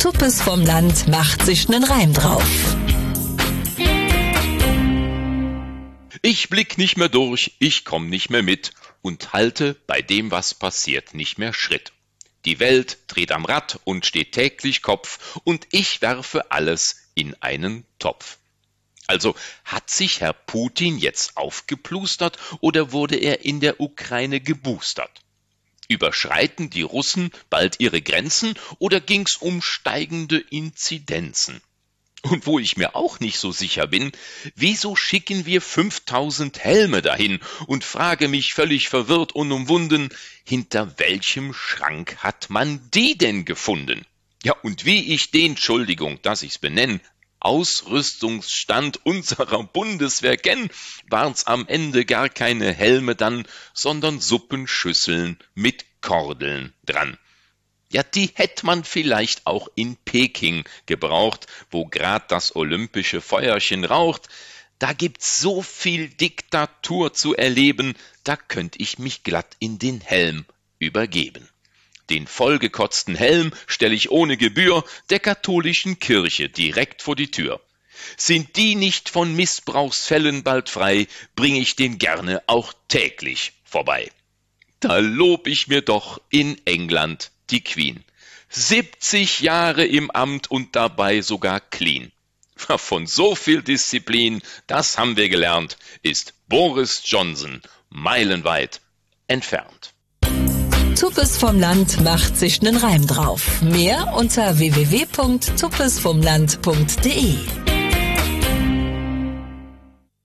Tuppes vom Land macht sich nen Reim drauf. Ich blick nicht mehr durch, ich komm nicht mehr mit und halte bei dem, was passiert, nicht mehr Schritt. Die Welt dreht am Rad und steht täglich Kopf und ich werfe alles in einen Topf. Also hat sich Herr Putin jetzt aufgeplustert oder wurde er in der Ukraine geboostert? Überschreiten die Russen bald ihre Grenzen oder ging's um steigende Inzidenzen? Und wo ich mir auch nicht so sicher bin, wieso schicken wir 5000 Helme dahin und frage mich völlig verwirrt und umwunden, hinter welchem Schrank hat man die denn gefunden? Ja, und wie ich den, Entschuldigung, dass ich's benenne, Ausrüstungsstand unserer Bundeswehr kenn, waren's am Ende gar keine Helme dann, sondern Suppenschüsseln mit Kordeln dran. Ja, die hätte man vielleicht auch in Peking gebraucht, wo grad das olympische Feuerchen raucht. Da gibt's so viel Diktatur zu erleben, da könnt ich mich glatt in den Helm übergeben. Den vollgekotzten Helm stell ich ohne Gebühr der katholischen Kirche direkt vor die Tür. Sind die nicht von Missbrauchsfällen bald frei, bring ich den gerne auch täglich vorbei. Da lob ich mir doch in England die Queen. 70 Jahre im Amt und dabei sogar clean. Von so viel Disziplin, das haben wir gelernt, ist Boris Johnson meilenweit entfernt. Tuppes vom Land macht sich nen Reim drauf. Mehr unter www.tuppesvomland.de.